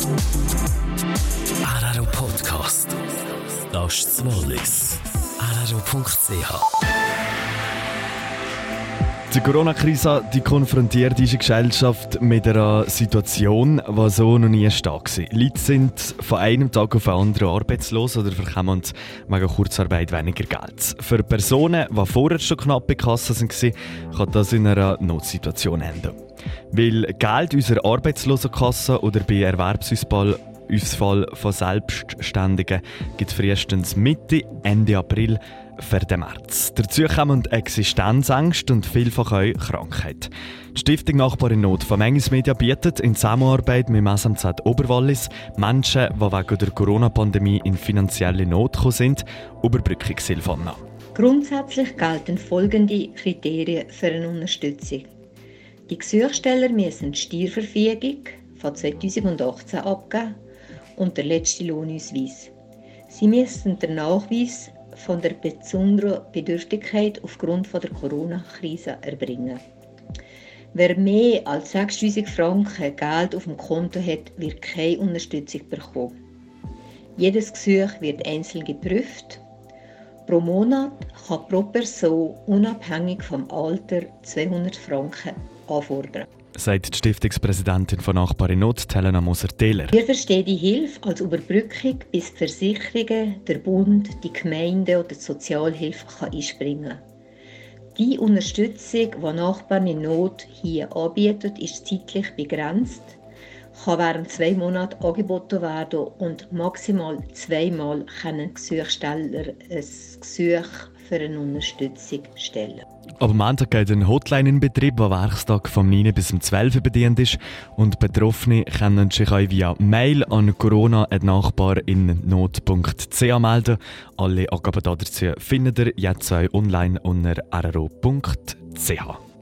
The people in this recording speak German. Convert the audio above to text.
Araro Podcast. Das ist das Wallis. Araro.ch. Die Corona-Krise die konfrontiert diese Gesellschaft mit einer Situation, die so noch nie stark war. Leute sind von einem Tag auf den anderen arbeitslos oder bekommen wegen Kurzarbeit weniger Geld. Für Personen, die vorher schon knapp bei Kasse waren, kann das in einer Notsituation enden. Weil Geld unserer Arbeitslosenkasse oder bei Erwerbsausfall von Selbstständigen gibt es frühestens Mitte, Ende April für den März. Dazu kommen Existenzängste und vielfach auch Krankheit. Die Stiftung Nachbar in Not von Mengis Media bietet in Zusammenarbeit mit dem SMZ Oberwallis Menschen, die wegen der Corona-Pandemie in finanzielle Not gekommen sind, Überbrückungshilfe an. Grundsätzlich gelten folgende Kriterien für eine Unterstützung. Die Gesuchsteller müssen die Steuerverfügung von 2018 abgeben und der letzte Lohnausweis. Sie müssen den Nachweis von der besonderen Bedürftigkeit aufgrund der Corona-Krise erbringen. Wer mehr als 6'000 Franken Geld auf dem Konto hat, wird keine Unterstützung bekommen. Jedes Gesuch wird einzeln geprüft. Pro Monat kann pro Person unabhängig vom Alter 200 Franken anfordern. Sagt die Stiftungspräsidentin von Nachbar in Not, Helena Moser-Thehler. Wir verstehen die Hilfe als Überbrückung, bis die Versicherungen, der Bund, die Gemeinde oder die Sozialhilfe einspringen kann. Die Unterstützung, die Nachbarn in Not hier anbietet, ist zeitlich begrenzt, kann während 2 Monaten angeboten werden und maximal 2-mal können Gesuchsteller ein Gesuch für eine Unterstützung stellen. Am Montag geht ein Hotline in Betrieb, der Werkstag vom 9 bis zum 12 bedient ist. Und Betroffene können sich auch via Mail an corona@nachbarinnot.ch melden. Alle Angaben dazu findet ihr jetzt online unter araro.ch.